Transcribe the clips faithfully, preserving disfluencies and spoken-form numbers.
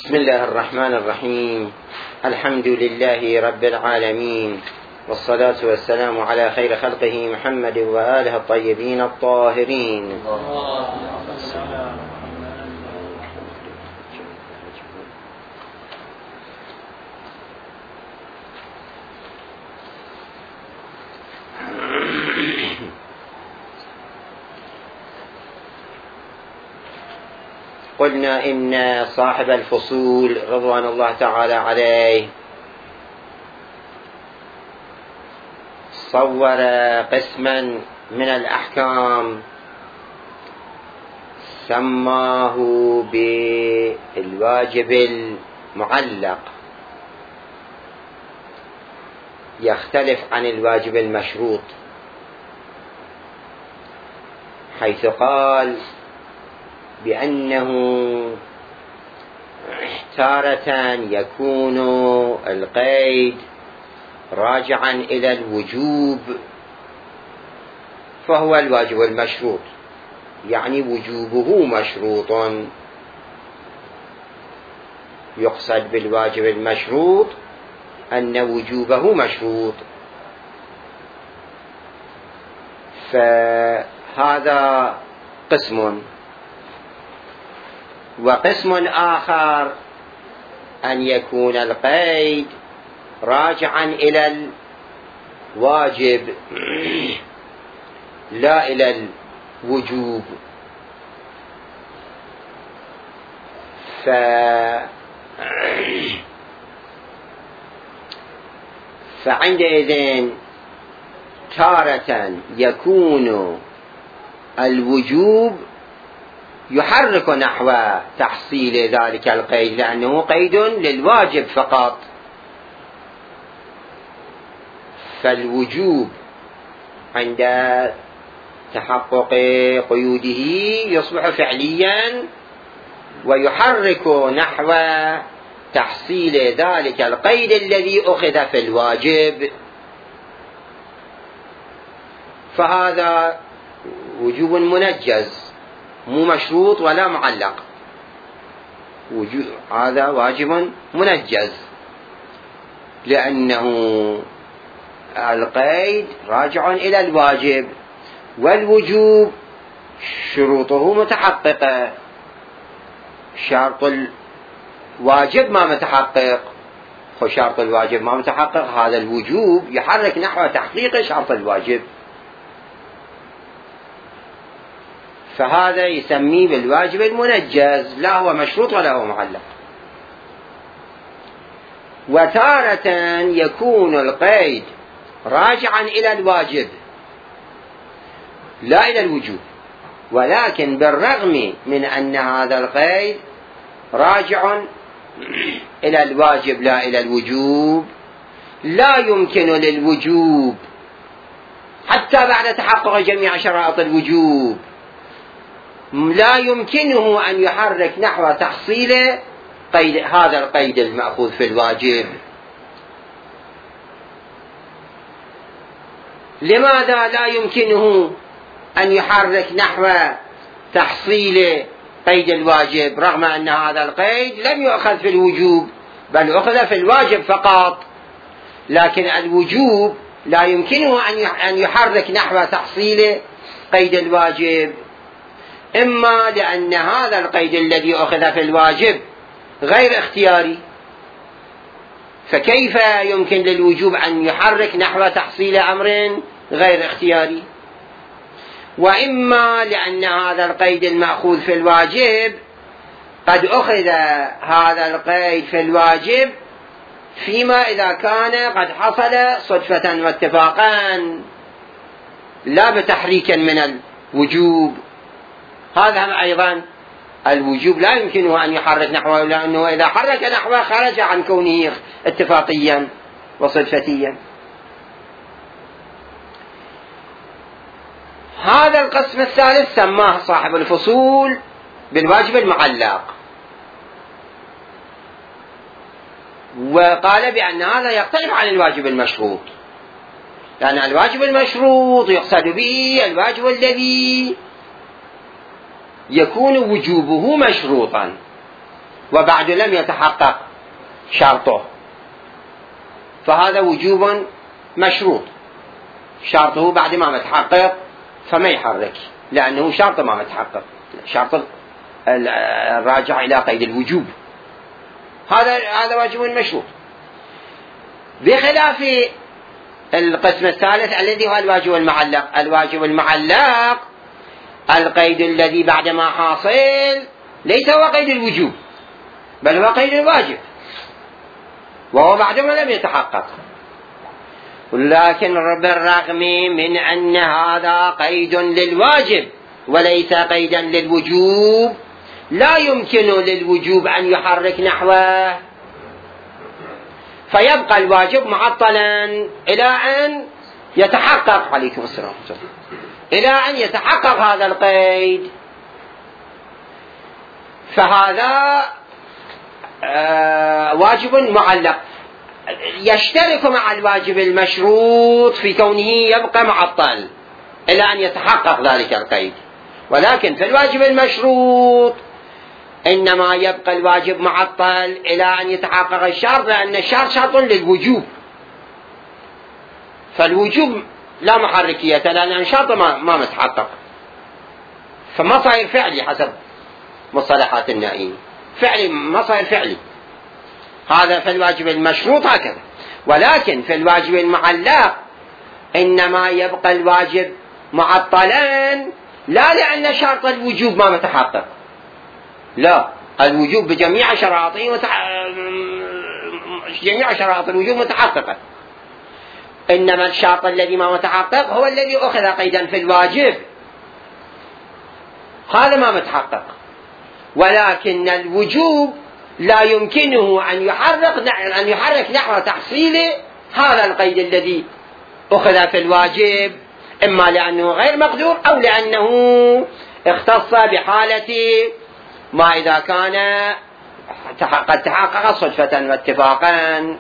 بسم الله الرحمن الرحيم. الحمد لله رب العالمين، والصلاة والسلام على خير خلقه محمد وآله الطيبين الطاهرين. قلنا إن صاحب الفصول رضوان الله تعالى عليه صور قسما من الأحكام سماه بالواجب المعلق، يختلف عن الواجب المشروط، حيث قال بأنه تارة يكون القيد راجعا إلى الوجوب فهو الواجب المشروط، يعني وجوبه مشروط. يقصد بالواجب المشروط أن وجوبه مشروط. فهذا قسم. وقسم آخر أن يكون القيد راجعا إلى الواجب لا إلى الوجوب. ف فعندئذ تارة يكون الوجوب يحرك نحو تحصيل ذلك القيد، لأنه قيد للواجب فقط، فالوجوب عند تحقق قيوده يصبح فعليا ويحرك نحو تحصيل ذلك القيد الذي أخذ في الواجب. فهذا وجوب منجز، مو مشروط ولا معلق، هذا واجب منجز، لأنه القيد راجع إلى الواجب، والوجوب شروطه متحققة، شرط الواجب ما متحقق، وشرط الواجب ما متحقق، هذا الوجوب يحرك نحو تحقيق شرط الواجب، فهذا يسميه بالواجب المنجز، لا هو مشروط ولا هو معلق. وتارة يكون القيد راجعا إلى الواجب لا إلى الوجوب، ولكن بالرغم من أن هذا القيد راجع إلى الواجب لا إلى الوجوب، لا يمكن للوجوب حتى بعد تحقق جميع شرائط الوجوب لا يمكنه أن يحرك نحو تحصيل قيد هذا القيد المأخوذ في الواجب. لماذا لا يمكنه أن يحرك نحو تحصيل قيد الواجب رغم أن هذا القيد لم يؤخذ في الوجوب بل أخذ في الواجب فقط؟ لكن الوجوب لا يمكنه أن يحرك نحو تحصيل قيد الواجب، إما لأن هذا القيد الذي أخذ في الواجب غير اختياري، فكيف يمكن للوجوب أن يحرك نحو تحصيل أمر غير اختياري؟ وإما لأن هذا القيد المأخوذ في الواجب قد أخذ هذا القيد في الواجب فيما إذا كان قد حصل صدفة واتفاقا لا بتحريك من الوجوب. هذا أيضا الوجوب لا يمكنه أن يحرك نحوه، لأنه إذا حرك نحوه خرج عن كونه اتفاقيا وصدفتيا. هذا القسم الثالث سماه صاحب الفصول بالواجب المعلق، وقال بأن هذا يختلف عن الواجب المشروط، لأن الواجب المشروط يقصد به الواجب الذي يكون وجوبه مشروطا، وبعد لم يتحقق شرطه، فهذا وجوب مشروط، شرطه بعد ما متحقق فما يحرك، لأنه شرط ما متحقق، شرط الراجع إلى قيد الوجوب، هذا هذا واجب مشروط. بخلاف القسم الثالث الذي هو الواجب المعلق. الواجب المعلق القيد الذي بعد ما حاصل ليس هو قيد الوجوب، بل هو قيد الواجب، وهو بعد ما لم يتحقق. ولكن بالرغم من أن هذا قيد للواجب وليس قيدا للوجوب، لا يمكن للوجوب أن يحرك نحوه، فيبقى الواجب معطلا إلى أن يتحقق، عليكم السلام، إلى أن يتحقق هذا القيد. فهذا آه واجب معلق يشترك مع الواجب المشروط في كونه يبقى معطل إلى أن يتحقق ذلك القيد. ولكن في الواجب المشروط إنما يبقى الواجب معطل إلى أن يتحقق الشرط، لأن الشرط شرط للوجوب، فالوجوب لا محركية لأن الشرط ما, ما متحقق، فما صاير فعلي حسب مصطلحات النائين، فعلي ما صاير فعلي. هذا في الواجب المشروط هكذا. ولكن في الواجب المعلق إنما يبقى الواجب معطلا، لا لأن شرط الوجوب ما متحقق، لا، الوجوب بجميع شرائطه متح... جميع شرائط الوجوب متحققة، إنما الشرط الذي ما متحقق هو الذي أخذ قيدا في الواجب، هذا ما متحقق. ولكن الوجوب لا يمكنه أن يحرك أن يحرك نحو تحصيل هذا القيد الذي أخذ في الواجب، إما لأنه غير مقدور أو لأنه اختص بحالة ما إذا كان قد تحقق صدفة واتفاقا.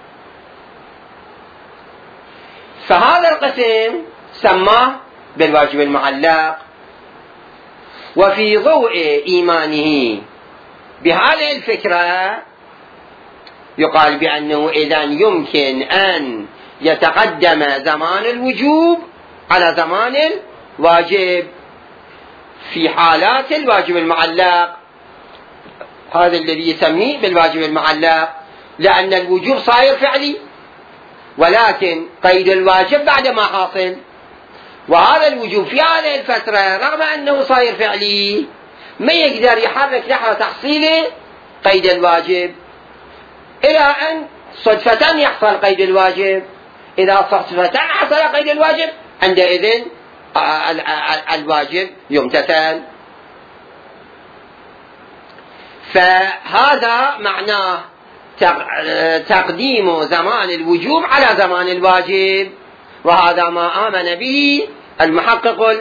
فهذا القسم سماه بالواجب المعلق. وفي ضوء إيمانه بهذه الفكرة يقال بأنه إذن يمكن أن يتقدم زمان الوجوب على زمان الواجب في حالات الواجب المعلق، هذا الذي يسميه بالواجب المعلق، لأن الوجوب صاير فعلي، ولكن قيد الواجب بعد ما حاصل، وهذا الوجوب في هذه الفترة رغم أنه صاير فعلي ما يقدر يحرك نحو تحصيل قيد الواجب إلى أن صدفة يحصل قيد الواجب. إذا صدفة حصل قيد الواجب عندئذ الواجب يمتثل. فهذا معناه تقديم زمان الوجوب على زمان الواجب، وهذا ما آمن به المحقق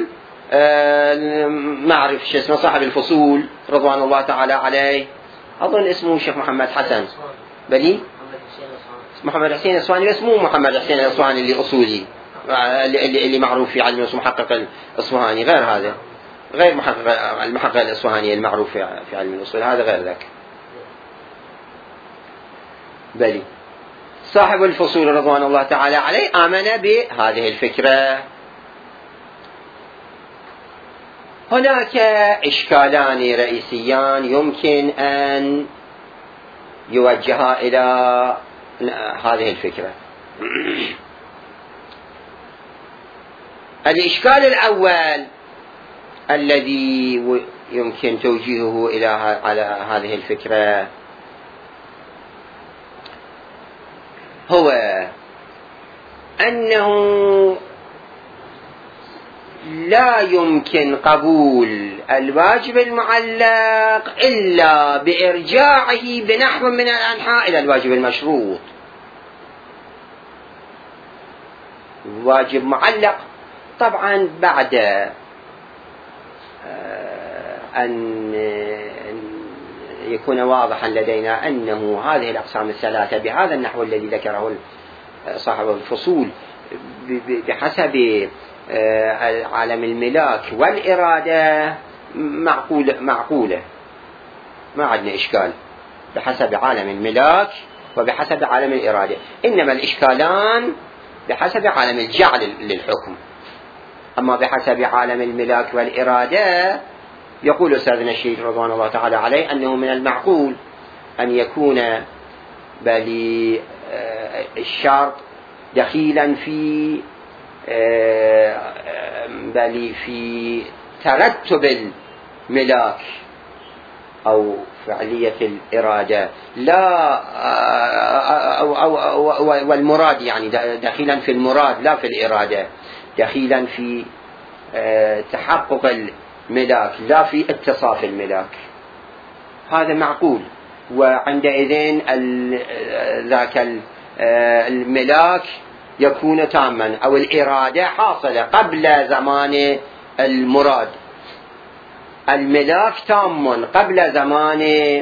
المعرف شو اسمه صاحب الفصول رضوان الله تعالى عليه، أظن اسمه الشيخ محمد حسن بلي محمد حسين الأصفهاني، اسمه محمد حسين الأصفهاني اللي أصولي اللي, اللي معروف في علم اسمه محقق الأصفهاني، غير هذا، غير محقق المحقق الأصفهاني المعروف في علم الأصول، هذا غير ذاك. بلي صاحب الفصول رضوان الله تعالى عليه آمن بهذه الفكرة. هناك إشكالان رئيسيان يمكن أن يوجها إلى هذه الفكرة. الإشكال الأول الذي يمكن توجيهه إلى على هذه الفكرة هو أنه لا يمكن قبول الواجب المعلق إلا بإرجاعه بنحو من الأنحاء إلى الواجب المشروط. واجب معلق طبعا بعد أن يكون واضحا لدينا أنه هذه الأقسام الثلاثة بهذا النحو الذي ذكره صاحب الفصول بحسب عالم الملاك والإرادة معقولة معقولة ما عندنا إشكال، بحسب عالم الملاك وبحسب عالم الإرادة، إنما الإشكالان بحسب عالم الجعل للحكم. أما بحسب عالم الملاك والإرادة يقول أستاذنا الشيخ رضوان الله تعالى عليه أنه من المعقول أن يكون بل الشرط دخيلا في بل في ترتب الملاك أو فعلية الإرادة، لا أو أو أو والمراد يعني دخيلا في المراد لا في الإرادة، دخيلا في تحقق الملاك لا في اتصاف الملاك. هذا معقول، وعندئذ ذاك الملاك يكون تاما أو الإرادة حاصلة قبل زمان المراد. الملاك تام قبل زمان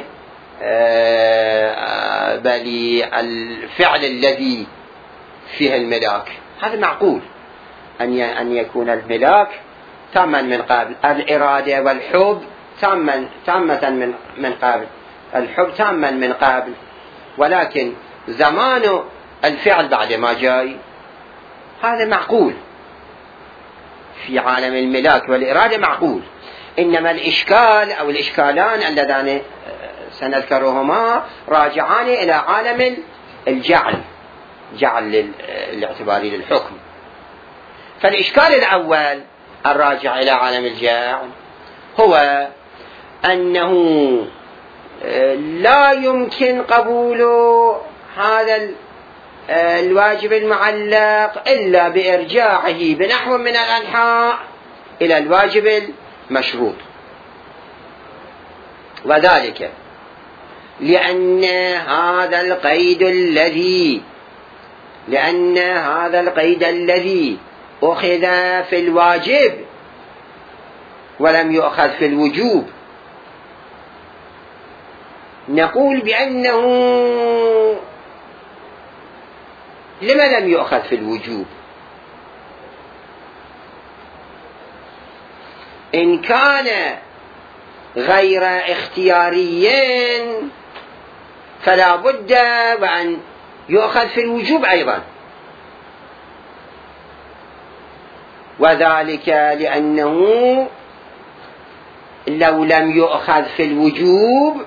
بل الفعل الذي فيه الملاك. هذا معقول أن يكون الملاك تاما من قبل الإرادة، والحب تاما تامة من من قبل الحب تاما من قبل، ولكن زمان الفعل بعد ما جاي. هذا معقول في عالم الملاك والإرادة معقول. إنما الإشكال أو الإشكالان اللذان سنذكرهما راجعان إلى عالم الجعل، جعل الاعتباري للحكم. فالإشكال الأول الراجع إلى عالم الجعل هو أنه لا يمكن قبول هذا الواجب المعلق إلا بإرجاعه بنحو من الأنحاء إلى الواجب المشروط، وذلك لأن هذا القيد الذي لأن هذا القيد الذي أخذ في الواجب ولم يؤخذ في الوجوب، نقول بأنه لما لم يؤخذ في الوجوب؟ إن كان غير اختياريا فلا بد وأن يؤخذ في الوجوب أيضا، وذلك لأنه لو لم يؤخذ في الوجوب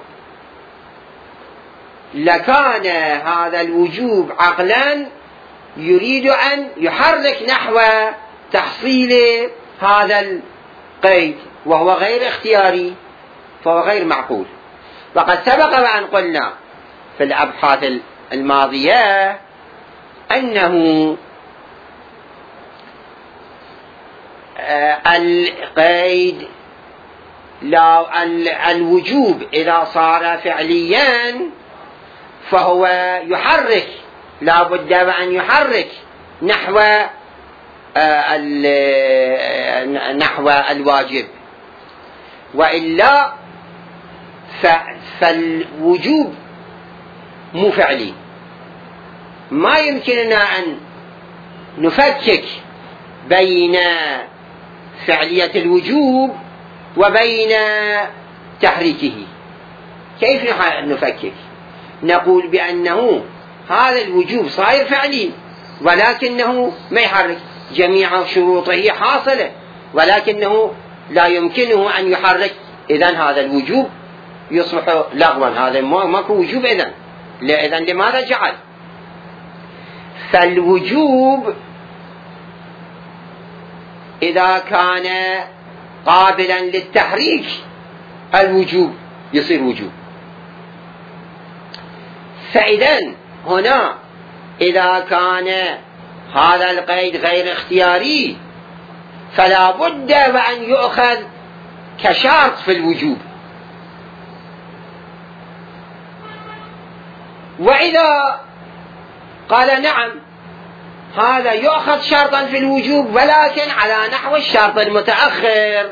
لكان هذا الوجوب عقلا يريد أن يحرك نحو تحصيل هذا القيد، وهو غير اختياري، فهو غير معقول. وقد سبق وأن قلنا في الأبحاث الماضية أنه القيد لا الوجوب إذا صار فعليا فهو يحرك، لا بد وأن يحرك نحو نحو الواجب، وإلا فالوجوب مو فعلي. ما يمكننا أن نفكك بين فعلية الوجوب وبين تحريكه. كيف نفكك؟ نقول بأنه هذا الوجوب صاير فعلي ولكنه ما يحرك، جميع شروطه حاصلة ولكنه لا يمكنه أن يحرك، إذن هذا الوجوب يصبح لغوا، هذا ماكو وجوب. إذن إذن لماذا جعل؟ فالوجوب إذا كان قابلا للتحريك الوجوب يصير وجوب. فإذن هنا إذا كان هذا القيد غير اختياري فلا بد وأن يؤخذ كشرط في الوجوب، وإذا قال نعم هذا يؤخذ شرطا في الوجوب ولكن على نحو الشرط المتأخر،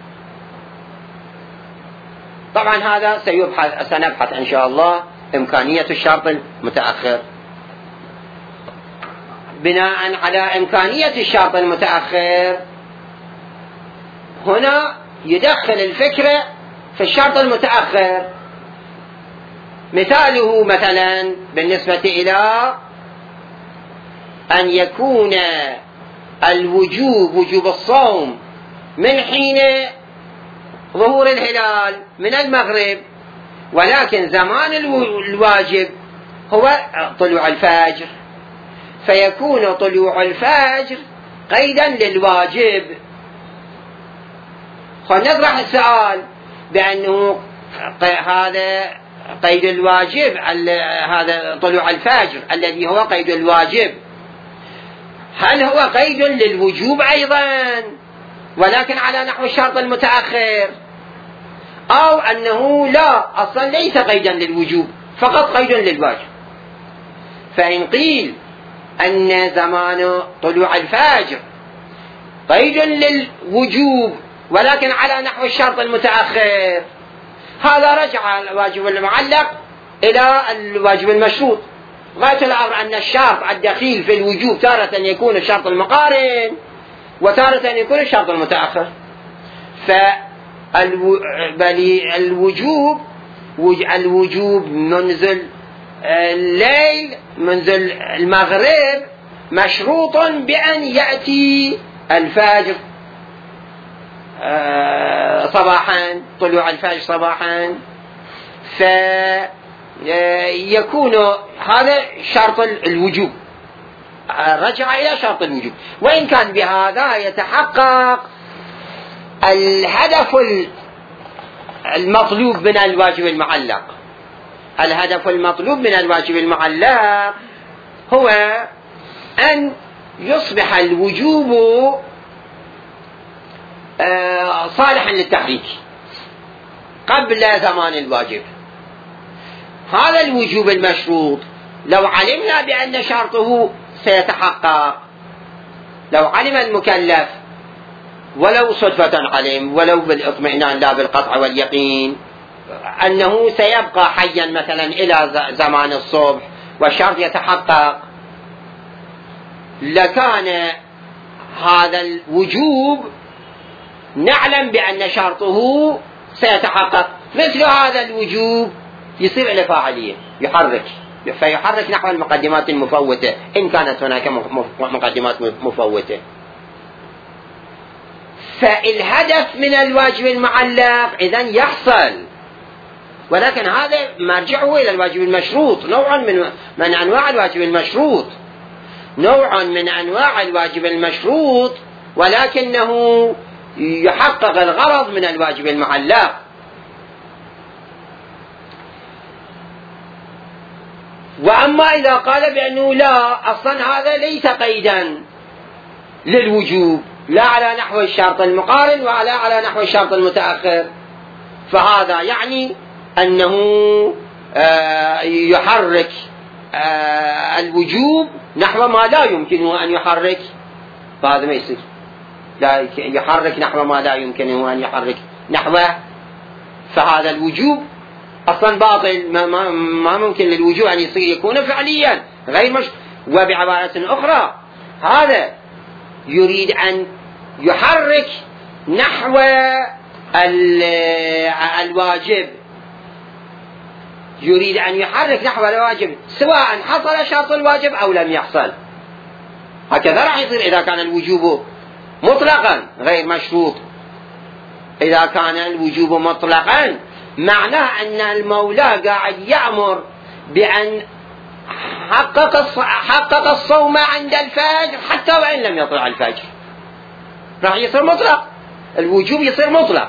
طبعا هذا سيبحث سنبحث إن شاء الله إمكانية الشرط المتأخر. بناء على إمكانية الشرط المتأخر هنا يدخل الفكرة في الشرط المتأخر، مثاله مثلا بالنسبة إلى أن يكون الوجوب وجوب الصوم من حين ظهور الهلال من المغرب، ولكن زمان الواجب هو طلوع الفجر، فيكون طلوع الفجر قيدا للواجب. فنطرح السؤال بأنه هذا قيد الواجب، هذا طلوع الفجر الذي هو قيد الواجب، هل هو قيد للوجوب أيضا ولكن على نحو الشرط المتأخر، أو أنه لا أصلا ليس قيدا للوجوب فقط قيد للواجب؟ فإن قيل أن زمان طلوع الفجر قيد للوجوب ولكن على نحو الشرط المتأخر، هذا رجع الواجب المعلق إلى الواجب المشروط. غاية الأمر أن الشرط الدخيل في الوجوب تارة يكون الشرط المقارن وتارة يكون الشرط المتأخر. فالوجوب الوجوب منذ الليل منذ المغرب مشروط بأن يأتي الفجر صباحا، طلوع الفجر صباحا، فيكون هذا شرط الوجوب، رجع إلى شرط الوجوب. وإن كان بهذا يتحقق الهدف المطلوب من الواجب المعلق. الهدف المطلوب من الواجب المعلق هو أن يصبح الوجوب صالحا للتحريك قبل زمان الواجب. هذا الوجوب المشروط لو علمنا بأن شرطه سيتحقق، لو علم المكلف ولو صدفة علم ولو بالاطمئنان لا بالقطع واليقين أنه سيبقى حيا مثلا إلى زمان الصبح والشرط يتحقق، لكان هذا الوجوب نعلم بأن شرطه سيتحقق. مثل هذا الوجوب يصير له فاعلية، يحرك فيحرك نحو المقدمات المفوتة إن كانت هناك مقدمات مفوتة. فالهدف من الواجب المعلق إذن يحصل، ولكن هذا مرجعه إلى الواجب المشروط، نوع من, من أنواع الواجب المشروط، نوع من أنواع الواجب المشروط، ولكنه يحقق الغرض من الواجب المعلق. وأما إذا قال بأنه لا أصلا هذا ليس قيدا للوجوب، لا على نحو الشرط المقارن ولا على نحو الشرط المتأخر، فهذا يعني أنه يحرك الوجوب نحو ما لا يمكنه أن يحرك، فهذا ما يصير. لا يحرك نحو ما لا يمكنه أن يحرك نحوه، فهذا الوجوب أصلا باطل، ما, ما, ما ممكن للوجوب أن يصير يكون فعليا غير مش. وبعبارة أخرى هذا يريد أن يحرك نحو الواجب، يريد أن يحرك نحو الواجب سواء حصل شرط الواجب أو لم يحصل. هكذا راح يصير إذا كان الوجوب مطلقا غير مشروط. إذا كان الوجوب مطلقا معناه أن المولى قاعد يأمر بأن حقق حقق الصوم عند الفجر حتى وإن لم يطلع الفجر، راح يصير مطلق. الوجوب يصير مطلق،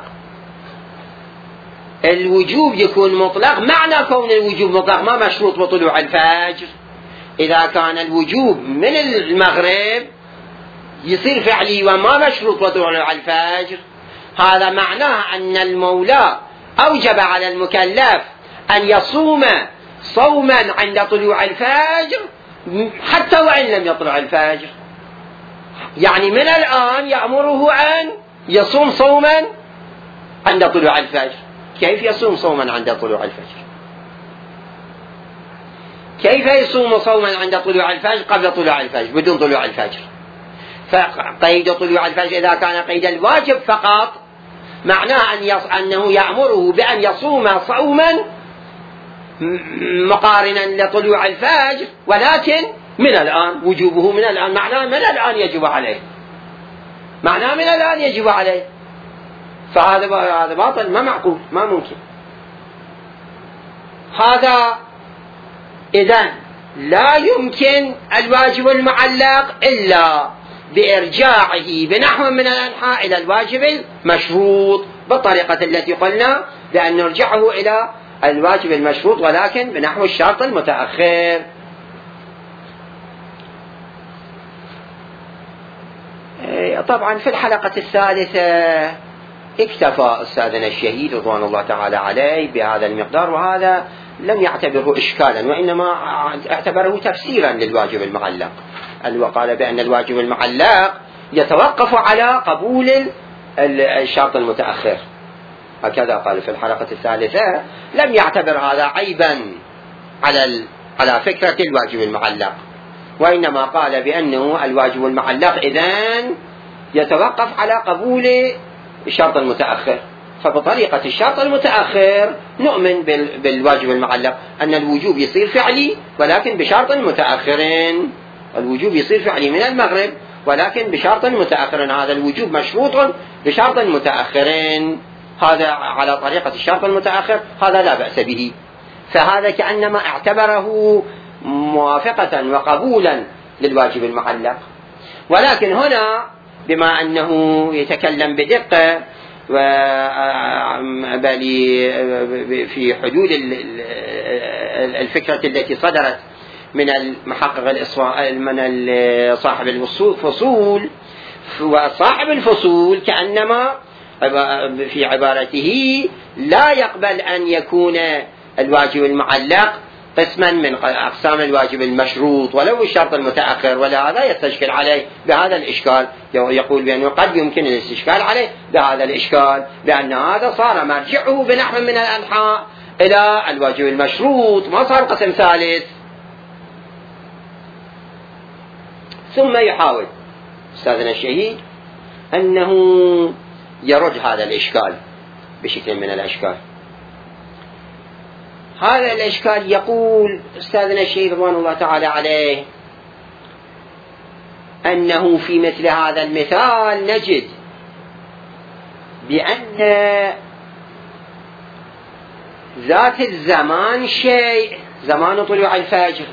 الوجوب يكون مطلق. معنى كون الوجوب مطلق ما مشروط بطلوع الفجر. إذا كان الوجوب من المغرب يصير فعلي وما مشروط بطلوع الفجر، هذا معناه أن المولى أوجب على المكلف أن يصوم صوما عند طلوع الفجر حتى وإن لم يطلع الفجر. يعني من الآن يأمره أن يصوم صوما عند طلوع الفجر. كيف يصوم صوما عند طلوع الفجر؟ كيف يصوم صوما عند طلوع الفجر قبل طلوع الفجر بدون طلوع الفجر؟ فقيد طلوع الفجر إذا كان قيد الواجب فقط معناه أن يص... أنه يأمره بأن يصوم صوما مقارنا لطلوع الفجر، ولكن من الآن وجوبه من الآن، معناه من الآن يجب عليه، معناه من الآن يجب عليه، فهذا هذا باطل، ما معقول، ما ممكن. هذا إذن لا يمكن الواجب المعلق إلا بإرجاعه بنحو من الأنحاء إلى الواجب المشروط، بالطريقة التي قلنا بأن نرجعه إلى الواجب المشروط ولكن بنحو الشرط المتأخر. طبعا في الحلقة الثالثة اكتفى أستاذنا الشهيد رضوان الله تعالى عليه بهذا المقدار، وهذا لم يعتبره إشكالا، وإنما اعتبره تفسيرا للواجب المعلق، وقال بأن الواجب المعلق يتوقف على قبول الشرط المتأخر، هكذا قال في الحلقة الثالثة. لم يعتبر هذا عيبا على على فكرة الواجب المعلق، وإنما قال بأنه الواجب المعلق إذن يتوقف على قبول الشرط المتأخر، فبطريقة الشرط المتأخر نؤمن بالواجب المعلق أن الوجوب يصير فعلي ولكن بشرط متأخرين، الوجوب يصير فعلي من المغرب ولكن بشرط متأخرين، هذا الوجوب مشروط بشرط متأخرين، هذا على طريقة الشرط المتأخر، هذا لا بأس به. فهذا كأنما اعتبره موافقة وقبولا للواجب المعلق. ولكن هنا بما أنه يتكلم بدقة في حدود الفكرة التي صدرت من المحقق من صاحب الفصول، وصاحب الفصول كأنما في عبارته لا يقبل أن يكون الواجب المعلق قسما من أقسام الواجب المشروط ولو الشرط المتأخر، ولهذا يستشكل عليه بهذا الإشكال، يقول بأنه قد يمكن الاستشكال عليه بهذا الإشكال بأن هذا صار مرجعه بنحو من الأنحاء إلى الواجب المشروط، ما صار قسم ثالث. ثم يحاول أستاذنا الشهيد أنه يرد هذا الإشكال بشكل من الأشكال. هذا الإشكال يقول أستاذنا الشهيد رضوان الله تعالى عليه أنه في مثل هذا المثال نجد بأن ذات الزمان شيء، زمان طلوع الفجر،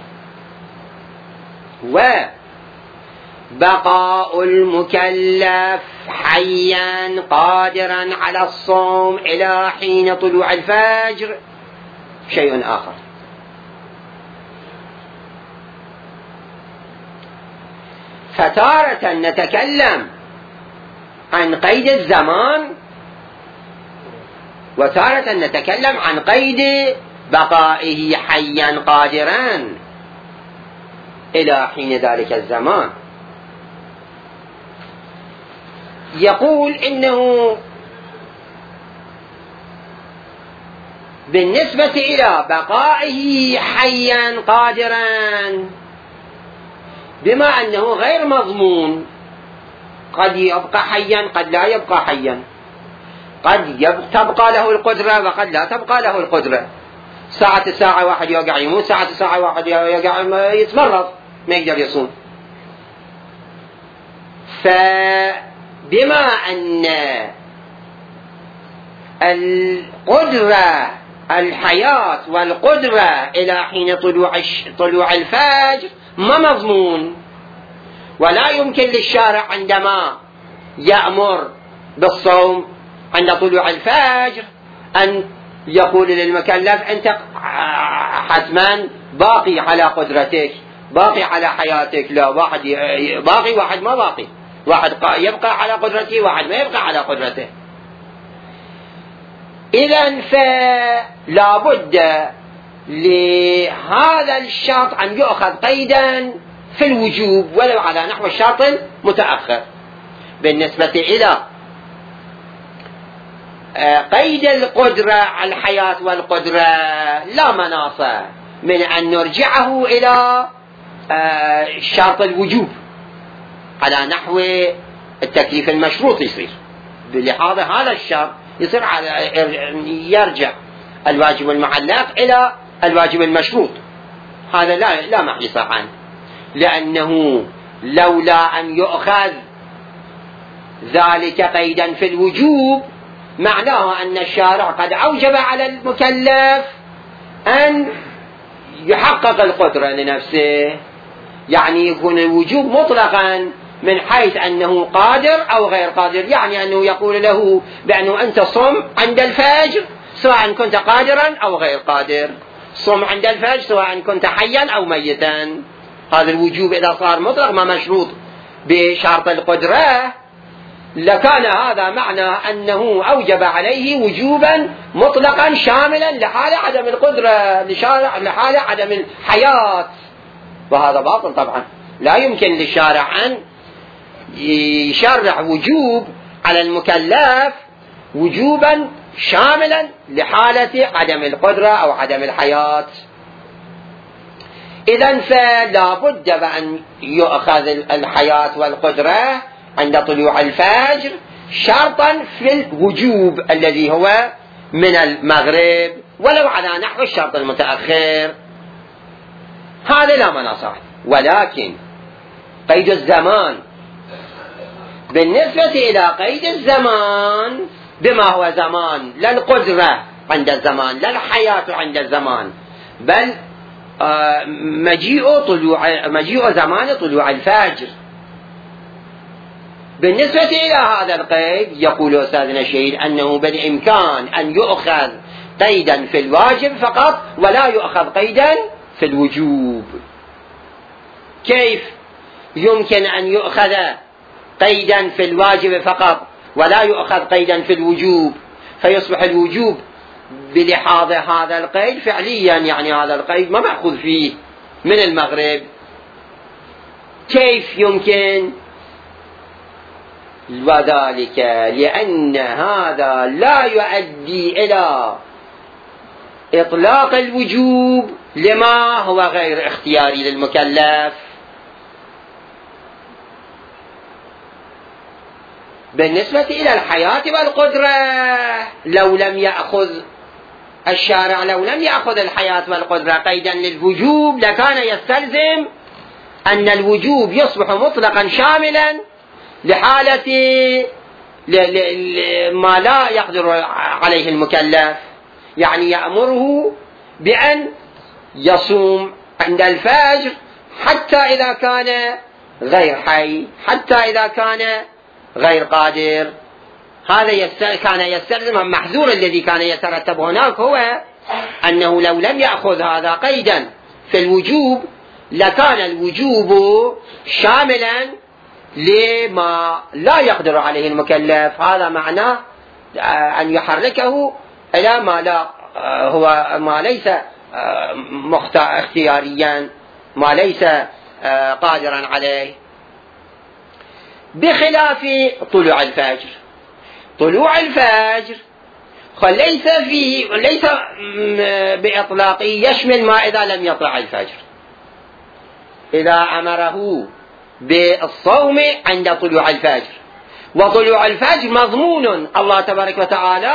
وبقاء المكلف حيا قادرا على الصوم إلى حين طلوع الفجر شيء آخر. فتارة نتكلم عن قيد الزمان، وتارة نتكلم عن قيد بقائه حيا قادرا إلى حين ذلك الزمان. يقول إنه بالنسبة إلى بقائه حيا قادرا، بما أنه غير مضمون، قد يبقى حيا قد لا يبقى حيا، قد تبقى له القدرة وقد لا تبقى له القدرة، ساعة الساعة واحد يقع يموت، ساعة الساعة واحد يقع يتمرض ما يقدر يصوم. فبما أن القدرة الحياة والقدرة إلى حين طلوع طلوع الفجر ما مضمون، ولا يمكن للشارع عندما يأمر بالصوم عند طلوع الفجر أن يقول للمكلف أنت حتما باقي على قدرتك، باقي على حياتك، لا، واحد باقي واحد ما باقي، واحد يبقى على قدرته واحد ما يبقى على قدرته. إذن فلا بد لهذا الشرط أن يؤخذ قيدا في الوجوب ولو على نحو الشرط المتأخر. بالنسبة إلى قيد القدرة الحياة والقدرة لا مناص من أن نرجعه إلى شرط الوجوب على نحو التكليف المشروط يصير، بلحاظ هذا الشرط يصير على يرجع الواجب المعلق إلى الواجب المشروط، هذا لا لا محل عنه، لأنه لولا أن يؤخذ ذلك قيدا في الوجوب معناه أن الشارع قد أوجب على المكلف أن يحقق القدرة لنفسه، يعني يكون الوجوب مطلقا من حيث أنه قادر أو غير قادر، يعني أنه يقول له بأنه أنت صم عند الفجر سواء كنت قادرا أو غير قادر، صم عند الفجر سواء كنت حيا أو ميتا. هذا الوجوب إذا صار مطلق ما مشروط بشرط القدرة لكان هذا معنى أنه أوجب عليه وجوبا مطلقا شاملا لحال عدم القدرة، لحال عدم الحياة، وهذا باطل طبعا. لا يمكن للشارع أن يشرع وجوب على المكلف وجوبا شاملا لحالة عدم القدرة أو عدم الحياة. إذن فلا بد بأن يؤخذ الحياة والقدرة عند طلوع الفجر شرطا في الوجوب الذي هو من المغرب ولو على نحو الشرط المتأخر، هذا لا مناص. ولكن قيد الزمان، بالنسبة إلى قيد الزمان بما هو زمان، لا القدرة عند الزمان لا الحياة عند الزمان، بل مجيء طلوع مجيء زمان طلوع الفجر. بالنسبة إلى هذا القيد يقول أستاذنا الشهيد أنه بالإمكان أن يؤخذ قيدا في الواجب فقط ولا يؤخذ قيدا في الوجوب. كيف يمكن أن يؤخذ قيدا في الواجب فقط ولا يؤخذ قيدا في الوجوب فيصبح الوجوب بلحاظ هذا القيد فعليا، يعني هذا القيد ما مأخذ فيه من المغرب؟ كيف يمكن؟ وذلك لأن هذا لا يؤدي إلى إطلاق الوجوب لما هو غير اختياري للمكلف. بالنسبة إلى الحياة والقدرة لو لم يأخذ الشارع لو لم يأخذ الحياة والقدرة قيدا للوجوب لكان يستلزم أن الوجوب يصبح مطلقا شاملا لحالة ما لا يقدر عليه المكلف، يعني يأمره بأن يصوم عند الفجر حتى إذا كان غير حي، حتى إذا كان غير قادر. هذا كان يستلزم المحذور الذي كان يترتب هناك هو أنه لو لم يأخذ هذا قيدا في الوجوب لكان الوجوب شاملا لما لا يقدر عليه المكلف. هذا معناه أن يحركه إلى ما لا هو ما ليس اختياريا، ما ليس قادرا عليه، بخلاف طلوع الفجر. طلوع الفجر ليس فيه ليس بإطلاقه يشمل ما إذا لم يطلع الفجر. إذا أمره بالصوم عند طلوع الفجر، وطلوع الفجر مضمون، الله تبارك وتعالى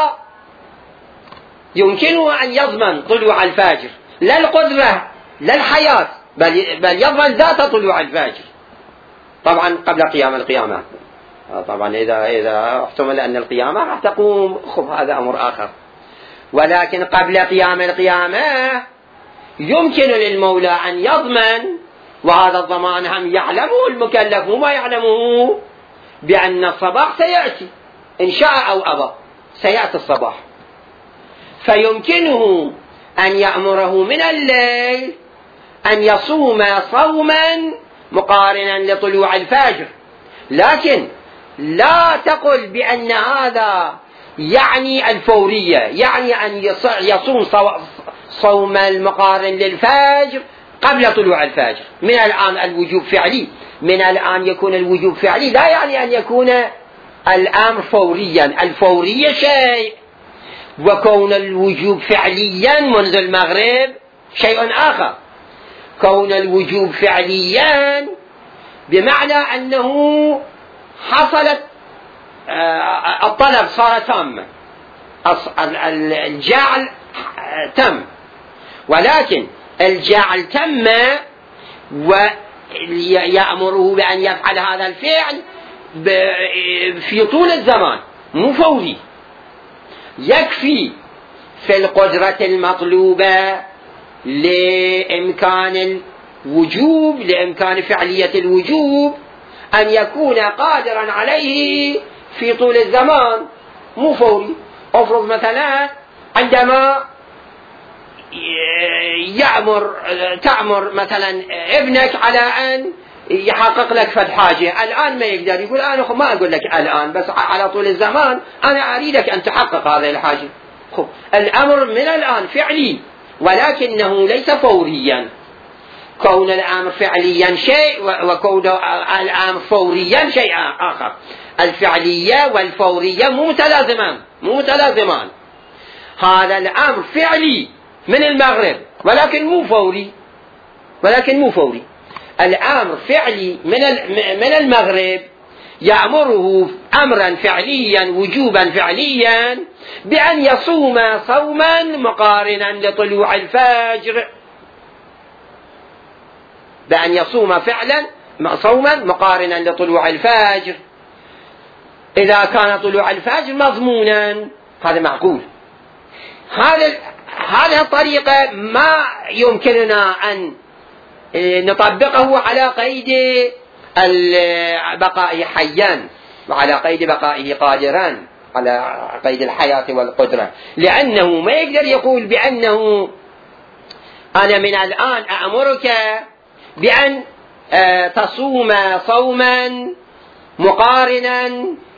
يمكنه أن يضمن طلوع الفجر، لا القدرة لا الحياة، بل, بل يضمن ذات طلوع الفجر، طبعا قبل قيام القيامة. طبعا إذا إذا احتمل أن القيامة راح تقوم خب هذا أمر آخر، ولكن قبل قيام القيامة يمكن للمولى أن يضمن، وهذا الضمان هم يعلمه المكلف وما يعلمه، بأن الصباح سيأتي إن شاء أو أبى، سيأتي الصباح، فيمكنه أن يأمره من الليل أن يصوم صوما مقارنا لطلوع الفجر، لكن لا تقل بأن هذا يعني الفورية، يعني أن يصوم صوم المقارن للفجر قبل طلوع الفجر. من الآن الوجوب فعلي، من الآن يكون الوجوب فعلي، لا يعني أن يكون الأمر فوريا. الفورية شيء، وكون الوجوب فعليا منذ المغرب شيء آخر. كون الوجوب فعليا بمعنى أنه حصلت الطلب صار تام، الجعل تم، ولكن الجعل تم ويأمره بأن يفعل هذا الفعل في طول الزمان مو فوري. يكفي في القدرة المطلوبة لإمكان الوجوب، لإمكان فعلية الوجوب، أن يكون قادرا عليه في طول الزمان مو فوري. أفرض مثلا عندما يأمر تأمر مثلا ابنك على أن يحقق لك فد حاجة، الآن ما يقدر، يقول أنا ما أقول لك الآن، بس على طول الزمان أنا أريدك أن تحقق هذه الحاجة. خب الأمر من الآن فعلي ولكنه ليس فوريا. كون الأمر فعليا شيء وكون الأمر فوريا شيء آخر. الفعلية والفورية مو متلازمان مو متلازمان. هذا الأمر فعلي من المغرب ولكن مو فوري ولكن مو فوري. الأمر فعلي من من المغرب يأمره أمرا فعليا وجوبا فعليا بأن يصوم صوما مقارنا لطلوع الفجر، بأن يصوم فعلا صوما مقارنا لطلوع الفجر. إذا كان طلوع الفجر مضمونا هذا معقول. هذا هذه الطريقة ما يمكننا أن نطبقه على قيد بقائه حيا وعلى قيد بقائه قادرا، على قيد الحياة والقدرة، لأنه ما يقدر يقول بأنه أنا من الآن أأمرك بأن تصوم صوما مقارنا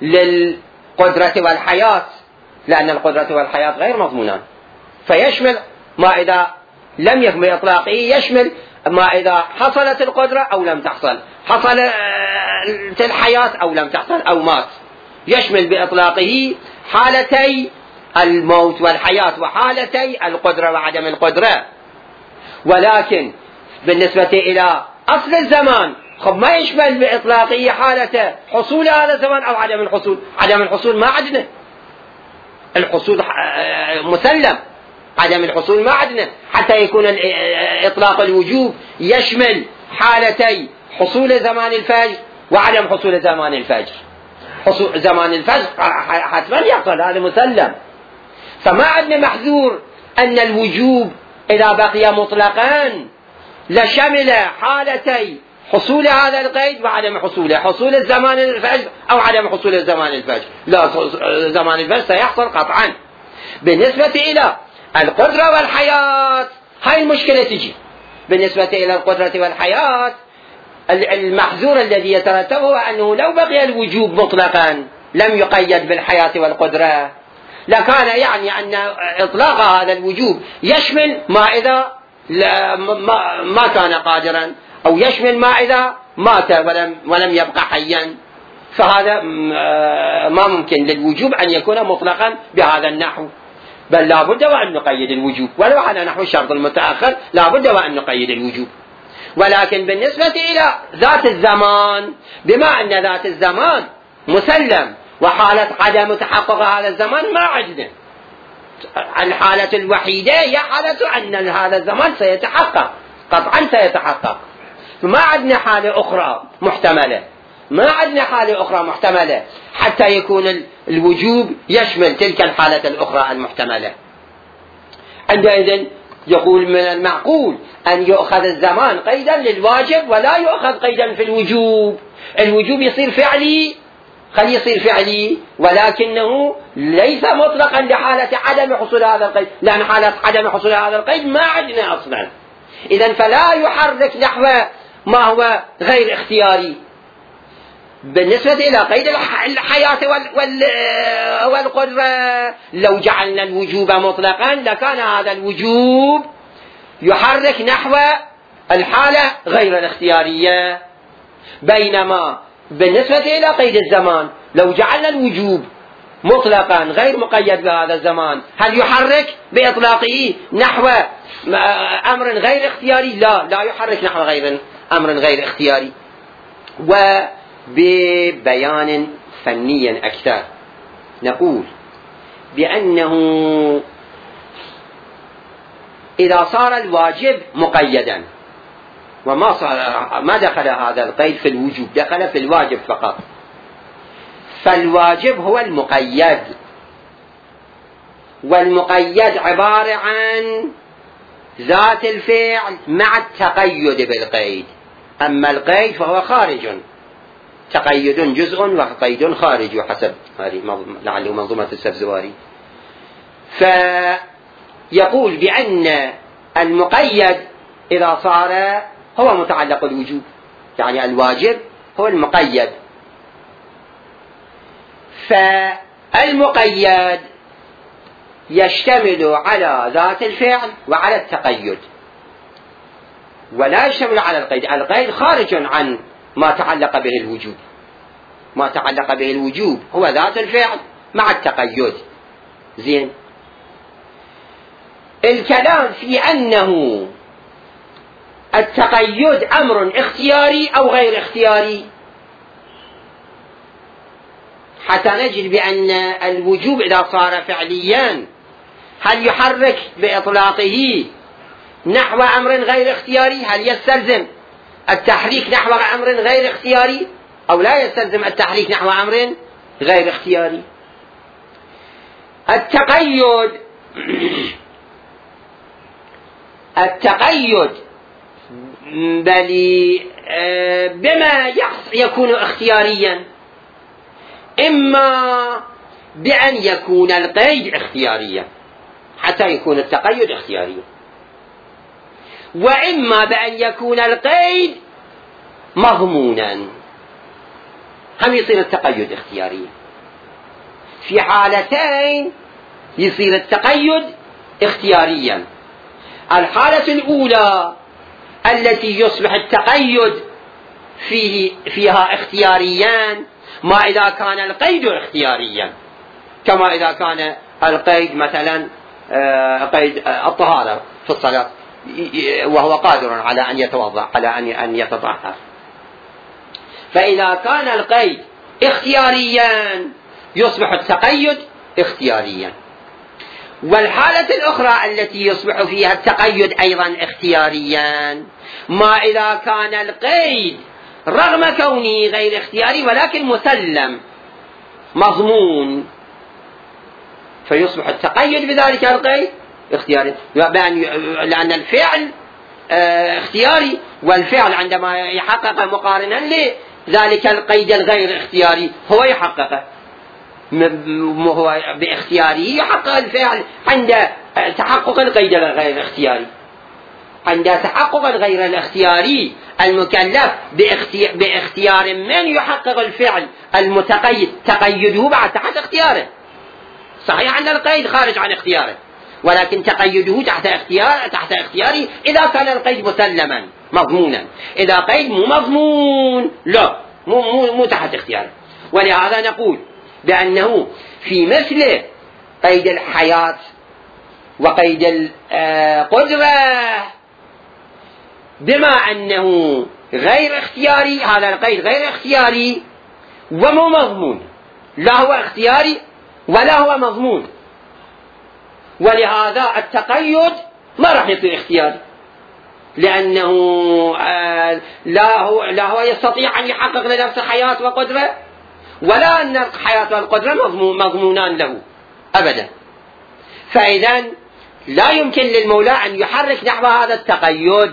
للقدرة والحياة، لأن القدرة والحياة غير مضمونان، فيشمل ما إذا لم يكن بإطلاقه، يشمل ما إذا حصلت القدرة أو لم تحصل، حصلت الحياة أو لم تحصل أو مات، يشمل بإطلاقه حالتي الموت والحياة وحالتي القدرة وعدم القدرة. ولكن بالنسبة إلى أصل الزمان خب ما يشمل بإطلاقه حالة حصول هذا الزمان أو عدم الحصول. عدم الحصول ما عندنا، الحصول مسلم، عدم الحصول ما عندنا، حتى يكون إطلاق الوجوب يشمل حالتي حصول زمان الفجر وعدم حصول زمان الفجر. حصول زمان الفجر حتما يحصل، هذا مسلم. فما عندنا محذور أن الوجوب إذا بقي مطلقا لشمل حالتي حصول هذا القيد وعدم حصوله، حصول الزمان الفجر أو عدم حصول الزمان الفجر. لا، زمان الفجر سيحصل قطعا. بالنسبة إلى القدرة والحياة هاي المشكلة تجي. بالنسبة إلى القدرة والحياة المحذور الذي يترتب هو أنه لو بقي الوجوب مطلقا لم يقيد بالحياة والقدرة، لكان يعني أن إطلاق هذا الوجوب يشمل ما إذا ما كان قادرا، أو يشمل ما إذا مات ولم, ولم يبقى حيا. فهذا ما ممكن للوجوب أن يكون مطلقا بهذا النحو، بل لا بد وأن نقيد الوجوب، ولو على نحو الشرط المتأخر لا بد وأن نقيد الوجوب. ولكن بالنسبة إلى ذات الزمان، بما أن ذات الزمان مسلم وحالة عدم تحقق هذا الزمان ما عندنا، الحالة الوحيدة هي حالة أن هذا الزمان سيتحقق قطعا سيتحقق، ما عندنا حالة أخرى محتملة، ما عندنا حالة أخرى محتملة حتى يكون الوجوب يشمل تلك الحالة الأخرى المحتملة. عندئذ يقول من المعقول أن يؤخذ الزمان قيدا للواجب ولا يؤخذ قيدا في الوجوب. الوجوب يصير فعلي، قد يصير فعلي ولكنه ليس مطلقا لحالة عدم حصول هذا القيد، لأن حالة عدم حصول هذا القيد ما عندنا أصلا. إذن فلا يحرك نحو ما هو غير اختياري. بالنسبة إلى قيد الحياة والقدرة لو جعلنا الوجوب مطلقا لكان هذا الوجوب يحرك نحو الحالة غير الاختيارية. بينما بالنسبة إلى قيد الزمان لو جعلنا الوجوب مطلقا غير مقيد بهذا الزمان هل يحرك بإطلاقه نحو أمر غير اختياري؟ لا، لا يحرك نحو غير أمر غير اختياري. وببيان فني أكثر نقول بأنه إذا صار الواجب مقيدا، وما صار ما دخل هذا القيد في الوجوب، دخل في الواجب فقط، فالواجب هو المقيد، والمقيد عبارة عن ذات الفعل مع التقيد بالقيد، أما القيد فهو خارج، تقيد جزء وقيد خارج حسب هذه لعله منظومة السفزواري. فيقول بأن المقيد إذا صار هو متعلق الوجوب، يعني الواجب هو المقيد، فالمقيد يشتمل على ذات الفعل وعلى التقيد، ولا يشتمل على القيد. القيد خارج عن ما تعلق به الوجوب، ما تعلق به الوجوب هو ذات الفعل مع التقيد. زين، الكلام في أنه التقيد أمر اختياري أو غير اختياري، حتى نجد بأن الوجوب إذا صار فعليا هل يحرك بإطلاقه نحو أمر غير اختياري؟ هل يستلزم التحريك نحو أمر غير اختياري أو لا يستلزم التحريك نحو أمر غير اختياري؟ التقيد التقيد بل بما يكون اختياريا، إما بأن يكون القيد اختياريا حتى يكون التقيد اختياريا، وإما بأن يكون القيد مضمونا، هم يصير التقيد اختياريا. في حالتين يصير التقيد اختياريا: الحالة الأولى التي يصبح التقيد فيه فيها اختياريا ما إذا كان القيد اختياريا، كما إذا كان القيد مثلا قيد الطهارة في الصلاة وهو قادر على أن يتوضأ، على أن يتطهر، فإذا كان القيد اختياريا يصبح التقيد اختياريا. والحالة الأخرى التي يصبح فيها التقيد أيضا اختياريا ما إذا كان القيد رغم كونه غير اختياري ولكن مسلم مضمون، فيصبح التقيد بذلك القيد اختياري، لأن الفعل اختياري، والفعل عندما يحقق مقارنا لذلك القيد الغير اختياري هو يحققه، هو باختياره يحقق الفعل عند تحقق القيد الغير اختياري. عند تحقق الغير الاختياري المكلف باختيار من يحقق الفعل المتقيد تقيده بعد تحت اختياره. صحيح أن القيد خارج عن اختياره، ولكن تقيده تحت اختيار تحت اختياره إذا كان القيد مسلما مضمونا. إذا قيد مو مضمون لا، مو مو مو تحت اختياره. ولهذا نقول بأنه في مثل قيد الحياة وقيد القدرة بما أنه غير اختياري، هذا القيد غير اختياري ومو مضمون، لا هو اختياري ولا هو مضمون، ولهذا التقيد ما راح يصير اختياري، لأنه لا هو لا هو يستطيع أن يحقق لنفسه حياة وقدرة، ولا أن الحياة والقدرة مضمونان له أبدا. فإذا لا يمكن للمولى أن يحرك نحو هذا التقيد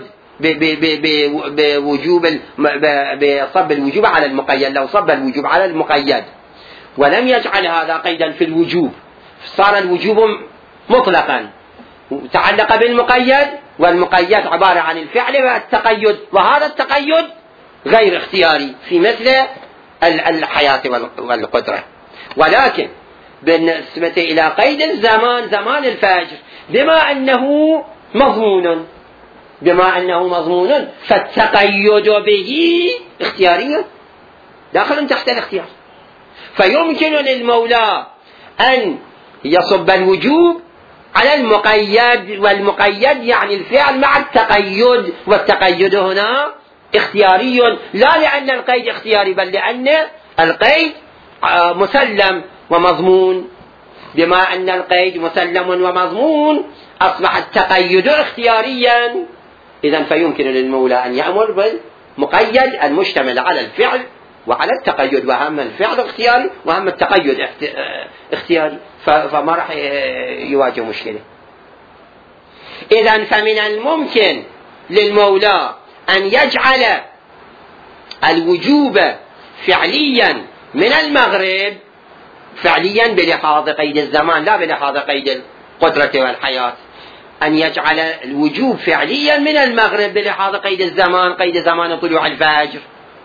بوجوب بصب الوجوب على المقيد. لو صب الوجوب على المقيد ولم يجعل هذا قيدا في الوجوب صار الوجوب مطلقا تعلق بالمقيد، والمقيد عبارة عن الفعل والتقيد، وهذا التقيد غير اختياري في مثل الحياة والقدرة. ولكن بالنسبة إلى قيد الزمان زمان الفجر بما أنه مضمون بما أنه مضمون فالتقيد به اختياري داخل تحت الاختيار، فيمكن للمولى أن يصب الوجوب على المقيد، والمقيد يعني الفعل مع التقيد، والتقيد هنا اختياري لا لأن القيد اختياري بل لأن القيد مسلم ومضمون. بما أن القيد مسلم ومضمون أصبح التقيد اختياريا، إذن فيمكن للمولى أن يأمر بالمقيد المشتمل على الفعل وعلى التقيد، وهم الفعل اختياري وهم التقيد اختياري، فما راح يواجه مشكلة. إذن فمن الممكن للمولى أن يجعل الوجوب فعليا من المغرب، فعليا بلحاظ قيد الزمان لا بلحاظ قيد القدرة والحياة، أن يجعل الوجوب فعليا من المغرب بلحاظ قيد الزمان، قيد زمان طلوع الفجر،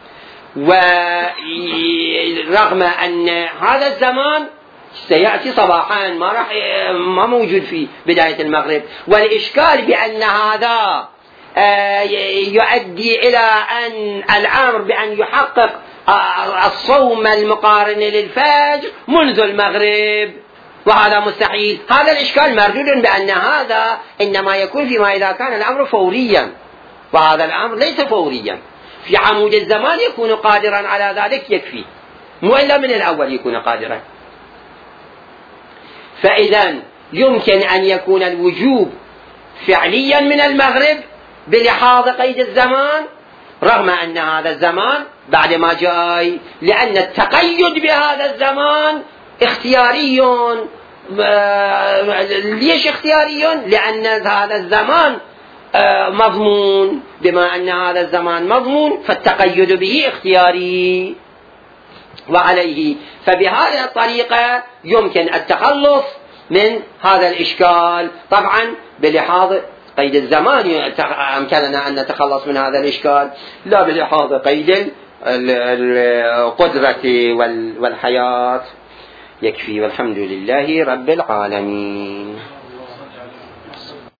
ورغم أن هذا الزمان سيأتي صباحا ما راح ما موجود في بداية المغرب، والإشكال بأن هذا يؤدي إلى أن الأمر بأن يحقق الصوم المقارن للفجر منذ المغرب، وهذا مستحيل. هذا الإشكال مردود بأن هذا إنما يكون فيما إذا كان الأمر فوريا، وهذا الأمر ليس فوريا. في عمود الزمان يكون قادرا على ذلك يكفي، مو إلا من الأول يكون قادرا. فإذا يمكن أن يكون الوجوب فعليا من المغرب بلحاظ قيد الزمان، رغم أن هذا الزمان بعد ما جاء، لأن التقيد بهذا الزمان اختياري. ليش اختياري؟ لأن هذا الزمان مضمون، بما أن هذا الزمان مضمون فالتقيد به اختياري. وعليه فبهذه الطريقة يمكن التخلص من هذا الإشكال. طبعا بلحاظ قيد الزمان أمكننا أن نتخلص من هذا الإشكال، لا بلحاظ قيد القدرة والحياة. يكفي، والحمد لله رب العالمين.